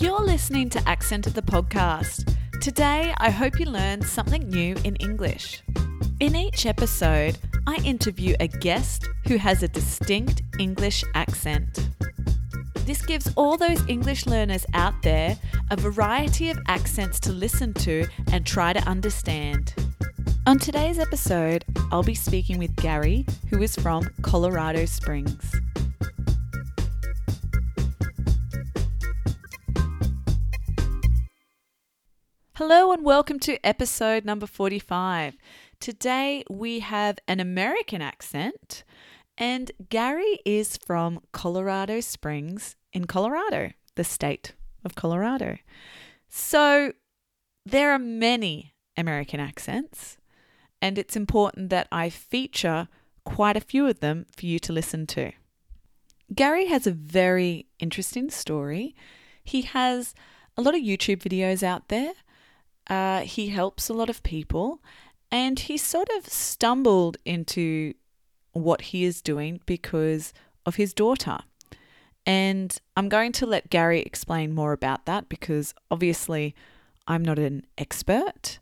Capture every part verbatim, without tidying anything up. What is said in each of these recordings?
You're listening to Accented the Podcast. Today, I hope you learned something new in English. In each episode, I interview a guest who has a distinct English accent. This gives all those English learners out there a variety of accents to listen to and try to understand. On today's episode, I'll be speaking with Gary, who is from Colorado Springs. Hello and welcome to episode number forty-five. Today we have an American accent and Gary is from Colorado Springs in Colorado, the state of Colorado. So there are many American accents and it's important that I feature quite a few of them for you to listen to. Gary has a very interesting story. He has a lot of YouTube videos out there. Uh, he helps a lot of people and he sort of stumbled into what he is doing because of his daughter. And I'm going to let Gary explain more about that because obviously I'm not an expert.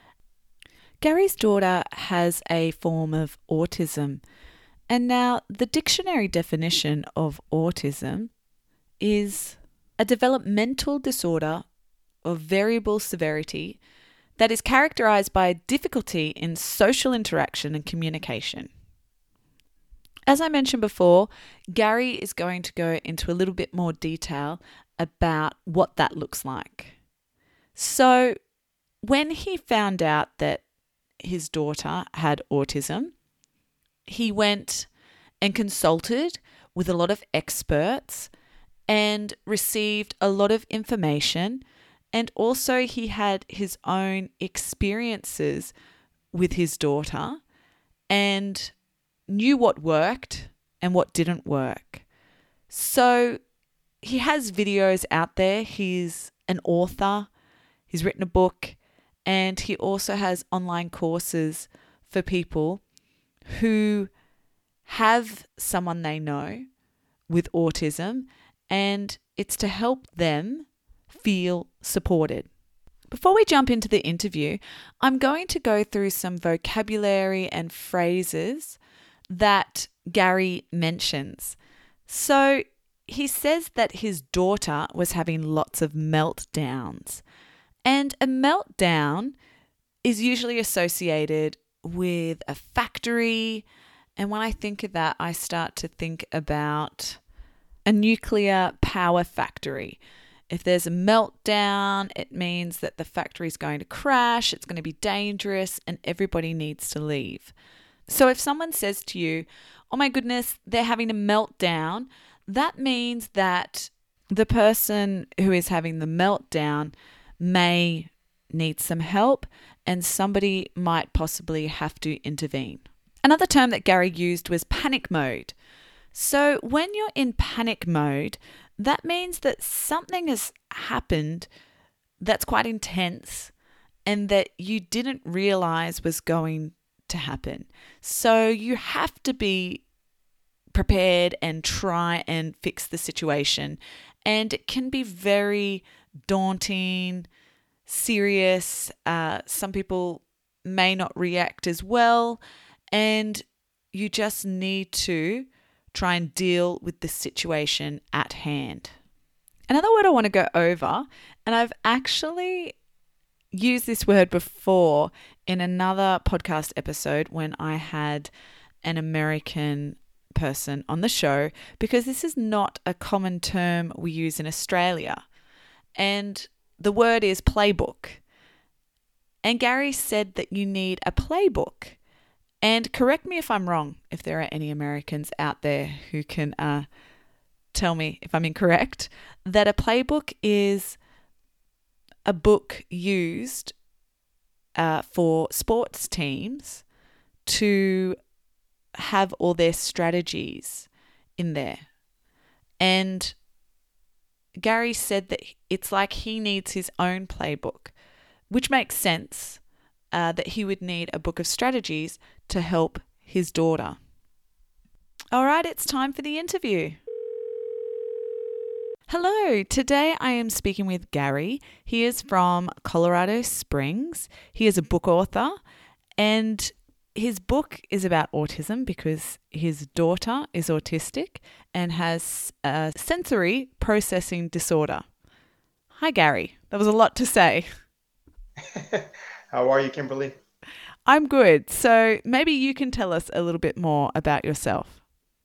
Gary's daughter has a form of autism. And now the dictionary definition of autism is a developmental disorder of variable severity that is characterized by difficulty in social interaction and communication. As I mentioned before, Gary is going to go into a little bit more detail about what that looks like. So when he found out that his daughter had autism, he went and consulted with a lot of experts and received a lot of information. And also he had his own experiences with his daughter and knew what worked and what didn't work. So he has videos out there. He's an author. He's written a book and he also has online courses for people who have someone they know with autism, and it's to help them feel supported. Before we jump into the interview, I'm going to go through some vocabulary and phrases that Gary mentions. So he says that his daughter was having lots of meltdowns. And a meltdown is usually associated with a factory. And when I think of that, I start to think about a nuclear power factory. If there's a meltdown, it means that the factory is going to crash, it's going to be dangerous, and everybody needs to leave. So if someone says to you, oh my goodness, they're having a meltdown, that means that the person who is having the meltdown may need some help and somebody might possibly have to intervene. Another term that Gary used was panic mode. So when you're in panic mode, that means that something has happened that's quite intense and that you didn't realize was going to happen. So you have to be prepared and try and fix the situation. And it can be very daunting, serious. Uh, some people may not react as well. And you just need to try and deal with the situation at hand. Another word I want to go over, and I've actually used this word before in another podcast episode when I had an American person on the show, because this is not a common term we use in Australia. And the word is playbook. And Gary said that you need a playbook. And correct me if I'm wrong, if there are any Americans out there who can uh, tell me if I'm incorrect, that a playbook is a book used uh, for sports teams to have all their strategies in there. And Gary said that it's like he needs his own playbook, which makes sense. Uh, that he would need a book of strategies to help his daughter. All right, it's time for the interview. Hello, today I am speaking with Gary. He is from Colorado Springs. He is a book author, and his book is about autism because his daughter is autistic and has a sensory processing disorder. Hi, Gary. That was a lot to say. How are you, Kimberly? I'm good. So maybe you can tell us a little bit more about yourself.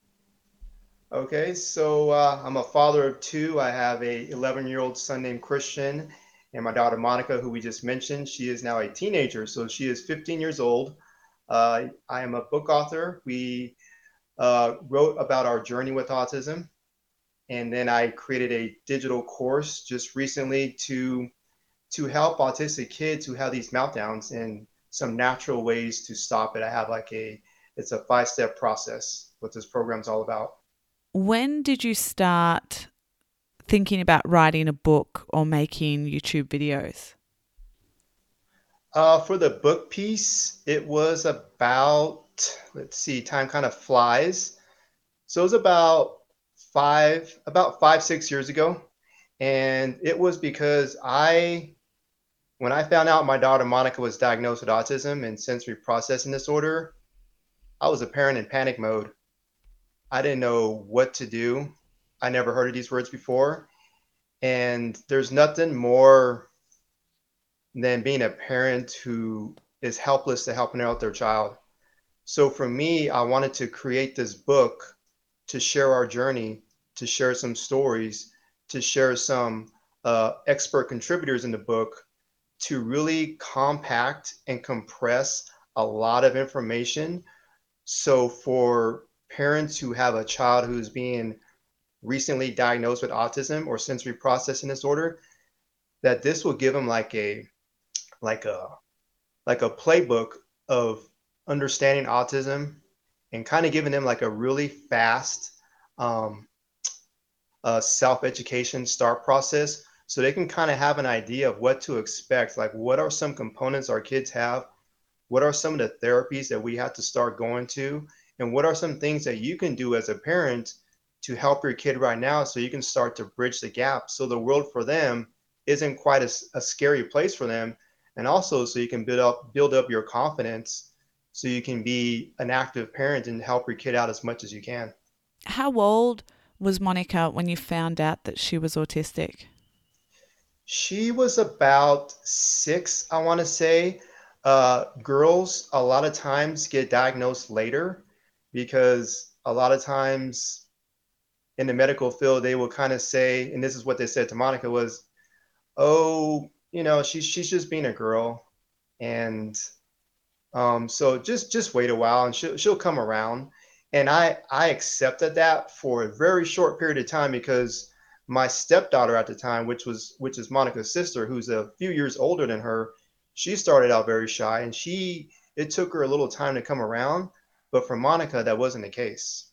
Okay, so uh, I'm a father of two. I have a eleven-year-old son named Christian, and my daughter Monica, who we just mentioned. She is now a teenager, so she is fifteen years old. Uh, I am a book author. We uh, wrote about our journey with autism, and then I created a digital course just recently to to help autistic kids who have these meltdowns and some natural ways to stop it. I have like a it's a five-step process, what this program's all about. When did you start thinking about writing a book or making YouTube videos? Uh, for the book piece, it was about, let's see, time kind of flies. So it was about five, about five, six years ago. And it was because I, when I found out my daughter Monica was diagnosed with autism and sensory processing disorder, I was a parent in panic mode. I didn't know what to do. I never heard of these words before. And there's nothing more than being a parent who is helpless to helping out their child. So for me, I wanted to create this book to share our journey, to share some stories, to share some uh, expert contributors in the book to really compact and compress a lot of information. So for parents who have a child who's being recently diagnosed with autism or sensory processing disorder, that this will give them like a like a like a playbook of understanding autism and kind of giving them like a really fast um, uh, self-education start process so they can kind of have an idea of what to expect. Like, what are some components our kids have? What are some of the therapies that we have to start going to? And what are some things that you can do as a parent to help your kid right now so you can start to bridge the gap so the world for them isn't quite a, a scary place for them, and also so you can build up build up your confidence so you can be an active parent and help your kid out as much as you can. How old was Monica when you found out that she was autistic? She was about six, I want to say. Uh, girls a lot of times get diagnosed later because a lot of times in the medical field they will kind of say, and this is what they said to Monica was, "Oh, you know, she's she's just being a girl, and um, so just just wait a while and she'll she'll come around." And I I accepted that for a very short period of time because my stepdaughter at the time, which was which is Monica's sister, who's a few years older than her, she started out very shy and she it took her a little time to come around, but for Monica that wasn't the case.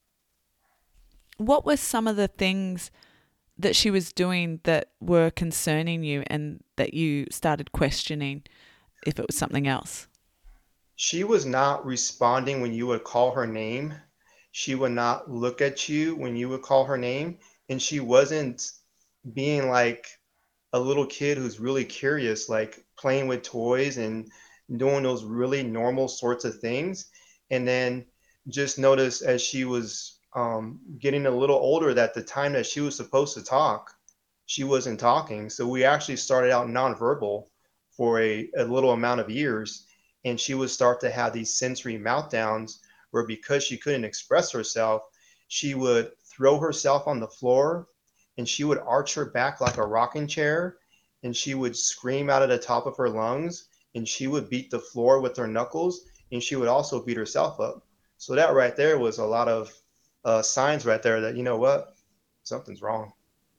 What were some of the things that she was doing that were concerning you and that you started questioning if it was something else? She was not responding when you would call her name. She would not look at you when you would call her name, and she wasn't being like a little kid who's really curious, like playing with toys and doing those really normal sorts of things. And then just notice as she was um, getting a little older that the time that she was supposed to talk, she wasn't talking. So we actually started out nonverbal for a, a little amount of years. And she would start to have these sensory meltdowns where because she couldn't express herself, she would throw herself on the floor and she would arch her back like a rocking chair and she would scream out of the top of her lungs and she would beat the floor with her knuckles and she would also beat herself up. So that right there was a lot of uh, signs right there that you know what, something's wrong.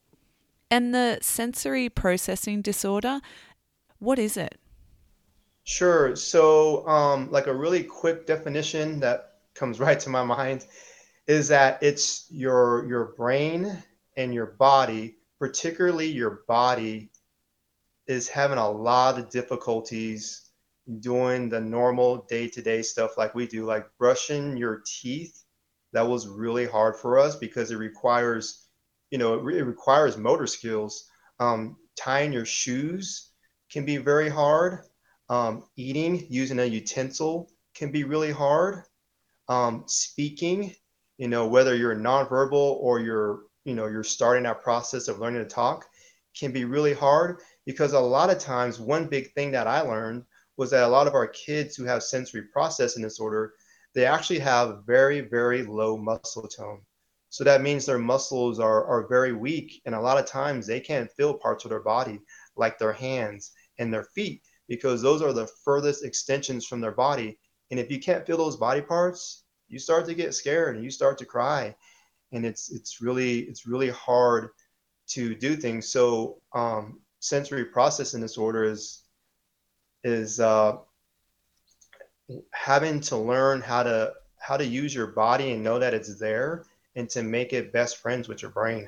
And the sensory processing disorder, what is it? Sure. So, um, like a really quick definition that comes right to my mind is that it's your your brain and your body, particularly your body, is having a lot of difficulties doing the normal day-to-day stuff like we do, like brushing your teeth. That was really hard for us because it requires you know, it, re- it requires motor skills. Um, tying your shoes can be very hard. Um, eating using a utensil can be really hard. Um, speaking, you know, whether you're nonverbal or you're, you know, you're starting that process of learning to talk, can be really hard because a lot of times one big thing that I learned was that a lot of our kids who have sensory processing disorder, they actually have very, very low muscle tone. So that means their muscles are, are very weak. And a lot of times they can't feel parts of their body like their hands and their feet because those are the furthest extensions from their body. And if you can't feel those body parts, you start to get scared and you start to cry. And it's it's really it's really hard to do things. So um, sensory processing disorder is is uh, having to learn how to how to use your body and know that it's there and to make it best friends with your brain.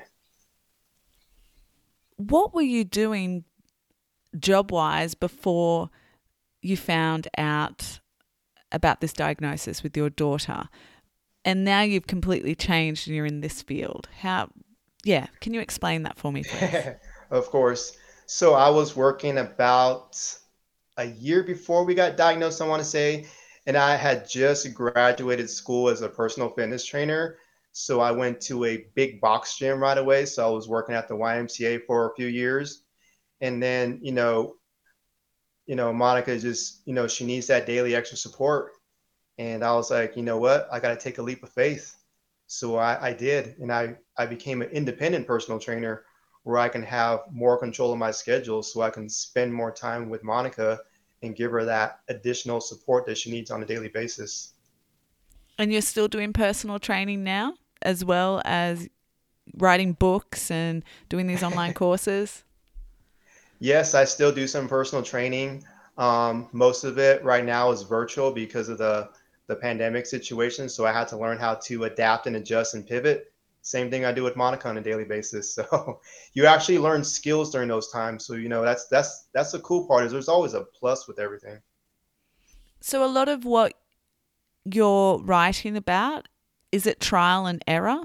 What were you doing job wise before you found out about this diagnosis with your daughter? And now you've completely changed and you're in this field. How, yeah, can you explain that for me, please? Of course. So I was working about a year before we got diagnosed, I want to say, and I had just graduated school as a personal fitness trainer. So I went to a big box gym right away. So I was working at the Y M C A for a few years. And then, you know, you know, Monica just, you know, she needs that daily extra support. And I was like, you know what? I got to take a leap of faith. So I, I did. And I, I became an independent personal trainer where I can have more control of my schedule so I can spend more time with Monica and give her that additional support that she needs on a daily basis. And you're still doing personal training now, as well as writing books and doing these online courses? Yes, I still do some personal training. Um, most of it right now is virtual because of the the pandemic situation. So I had to learn how to adapt and adjust and pivot. Same thing I do with Monica on a daily basis. So you actually learn skills during those times. So you know that's that's that's the cool part is there's always a plus with everything. So, a lot of what you're writing about, is it trial and error?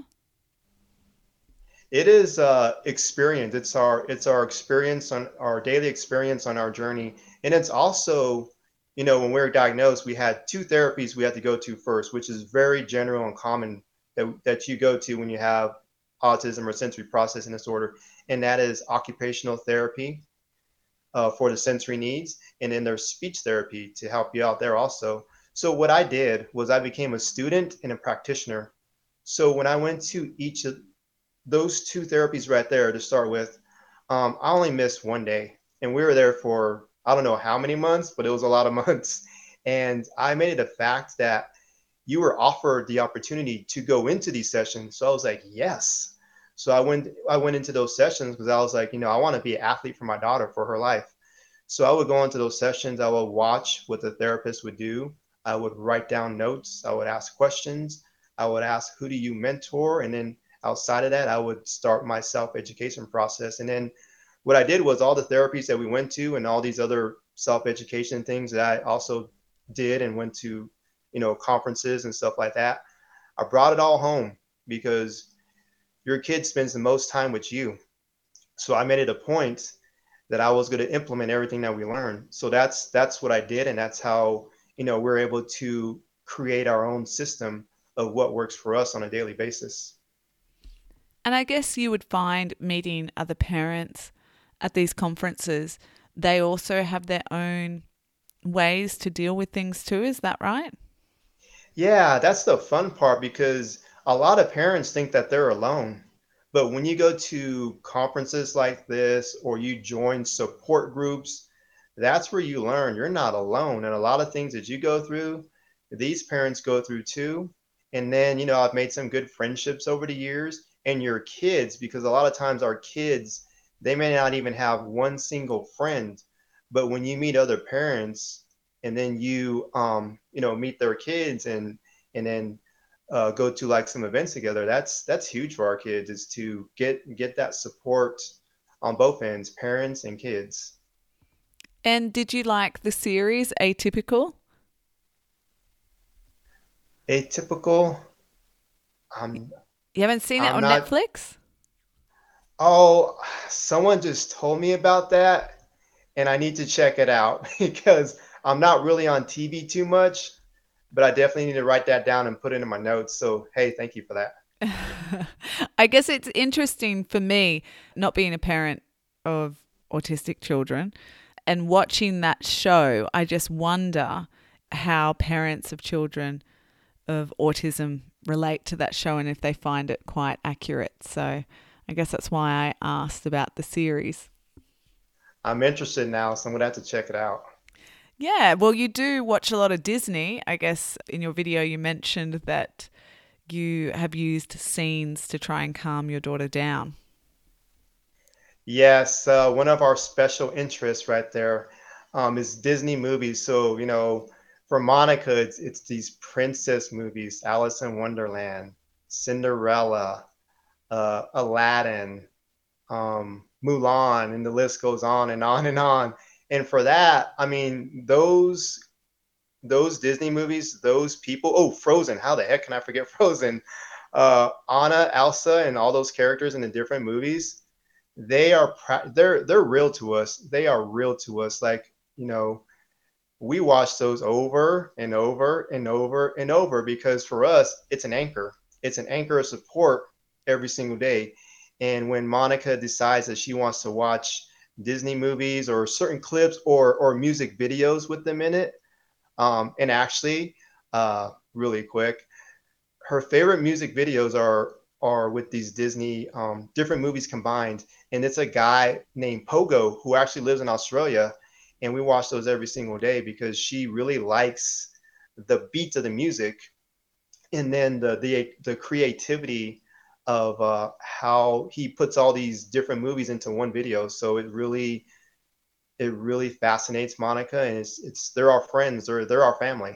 It is uh, experience. It's our it's our experience on our daily experience on our journey, and it's also, you know, when we were diagnosed, we had two therapies we had to go to first, which is very general and common that that you go to when you have autism or sensory processing disorder, and that is occupational therapy uh, for the sensory needs, and then there's speech therapy to help you out there also. So what I did was I became a student and a practitioner. So when I went to each of those two therapies right there to start with, um, I only missed one day, and we were there for I don't know how many months, but it was a lot of months. And I made it a fact that you were offered the opportunity to go into these sessions. So I was like, yes. So I went I went into those sessions because I was like, you know, I want to be an athlete for my daughter for her life. So I would go into those sessions. I would watch what the therapist would do. I would write down notes. I would ask questions. I would ask, who do you mentor? And then outside of that, I would start my self education process. And then what I did was all the therapies that we went to and all these other self education things that I also did and went to, you know, conferences and stuff like that. I brought it all home because your kid spends the most time with you. So I made it a point that I was going to implement everything that we learned. So that's that's what I did, and that's how you know we're able to create our own system of what works for us on a daily basis. And I guess you would find meeting other parents at these conferences, they also have their own ways to deal with things too. Is that right? Yeah, that's the fun part because a lot of parents think that they're alone. But when you go to conferences like this or you join support groups, that's where you learn you're not alone. And a lot of things that you go through, these parents go through too. And then, you know, I've made some good friendships over the years and your kids, because a lot of times our kids, they may not even have one single friend. But when you meet other parents, and then you um you know meet their kids and and then uh, go to like some events together, that's that's huge for our kids is to get get that support on both ends, parents and kids. And did you like the series Atypical? Atypical. i'm You haven't seen it i'm on not Netflix? Oh, someone just told me about that, and I need to check it out because I'm not really on T V too much, but I definitely need to write that down and put it in my notes. So, hey, thank you for that. I guess it's interesting for me, not being a parent of autistic children, and watching that show. I just wonder how parents of children of autism relate to that show and if they find it quite accurate. So I guess that's why I asked about the series. I'm interested now, so I'm gonna have to check it out. Yeah, well, you do watch a lot of Disney. I guess in your video you mentioned that you have used scenes to try and calm your daughter down. Yes, uh, one of our special interests right there um, is Disney movies. So, you know, for Monica, it's, it's these princess movies, Alice in Wonderland, Cinderella, uh, Aladdin, um, Mulan, and the list goes on and on and on. And for that, I mean, those those Disney movies, those people. Oh, Frozen! How the heck can I forget Frozen? Uh, Anna, Elsa, and all those characters in the different movies. They are they're they're real to us. They are real to us. Like you know, we watch those over and over and over and over because for us, it's an anchor. It's an anchor of support every single day. And when Monica decides that she wants to watch Disney movies or certain clips or or music videos with them in it, um, and actually, uh, really quick, her favorite music videos are are with these Disney um, different movies combined, and it's a guy named Pogo who actually lives in Australia, and we watch those every single day because she really likes the beats of the music, and then the the the creativity of uh, how he puts all these different movies into one video. So it really it really fascinates Monica, and it's it's they're our friends or they're our family.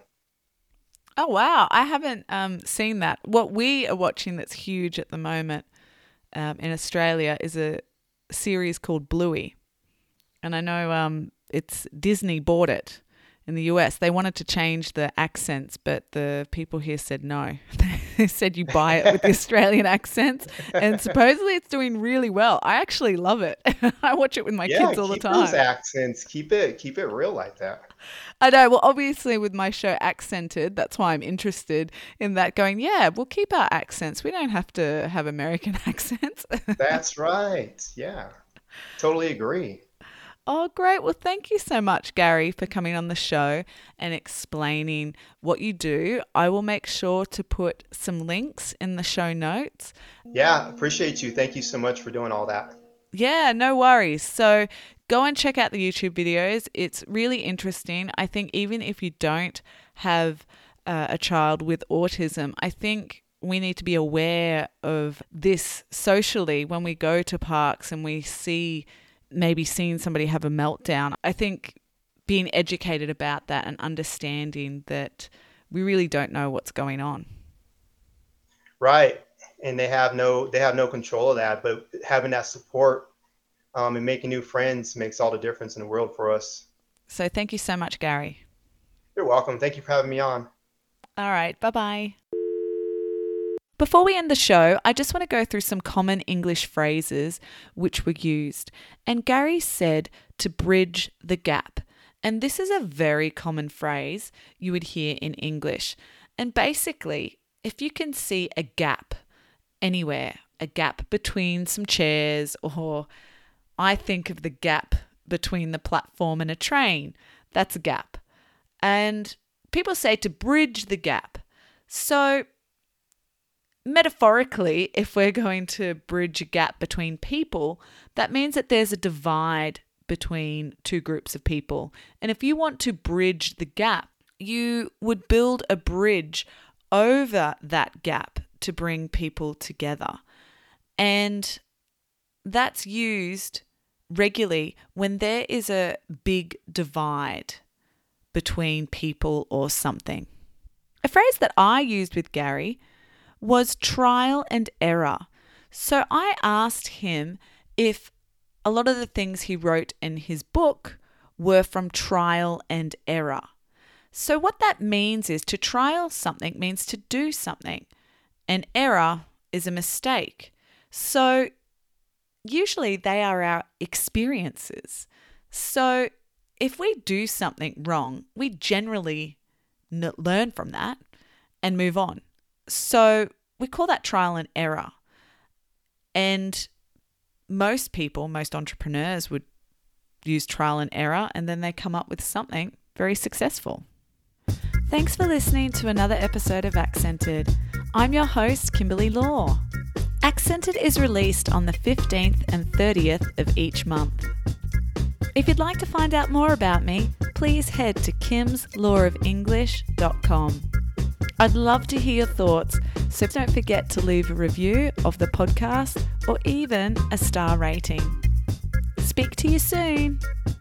Oh wow, I haven't um, seen that. What we are watching that's huge at the moment um, in Australia is a series called Bluey, and I know um, it's Disney bought it in the U S. They wanted to change the accents, but the people here said no. They said you buy it with the Australian accents, and supposedly it's doing really well. I actually love it. I watch it with my Yeah, kids all the keep those time. accents. Keep it keep it real like that. I know. Well, obviously, with my show accented, that's why I'm interested in that. Going, yeah, we'll keep our accents. We don't have to have American accents. That's right. Yeah. Totally agree. Oh, great. Well, thank you so much, Gary, for coming on the show and explaining what you do. I will make sure to put some links in the show notes. Yeah, appreciate you. Thank you so much for doing all that. Yeah, no worries. So go and check out the YouTube videos. It's really interesting. I think even if you don't have uh, a child with autism, I think we need to be aware of this socially when we go to parks and we see maybe seeing somebody have a meltdown. I think being educated about that and understanding that we really don't know what's going on. Right. And they have no they have no control of that, but having that support um, and making new friends makes all the difference in the world for us. So thank you so much, Gary. You're welcome. Thank you for having me on. All right, bye-bye. Before we end the show, I just want to go through some common English phrases which were used. And Gary said to bridge the gap. And this is a very common phrase you would hear in English. And basically, if you can see a gap anywhere, a gap between some chairs, or I think of the gap between the platform and a train, that's a gap. And people say to bridge the gap. So metaphorically, if we're going to bridge a gap between people, that means that there's a divide between two groups of people. And if you want to bridge the gap, you would build a bridge over that gap to bring people together. And that's used regularly when there is a big divide between people or something. A phrase that I used with Gary was trial and error. So I asked him if a lot of the things he wrote in his book were from trial and error. So what that means is to trial something means to do something, and error is a mistake. So usually they are our experiences. So if we do something wrong, we generally n- learn from that and move on. So we call that trial and error. And most people, most entrepreneurs would use trial and error, and then they come up with something very successful. Thanks for listening to another episode of Accented. I'm your host, Kimberly Law. Accented is released on the fifteenth and thirtieth of each month. If you'd like to find out more about me, please head to kims law of english dot com. I'd love to hear your thoughts, so don't forget to leave a review of the podcast or even a star rating. Speak to you soon.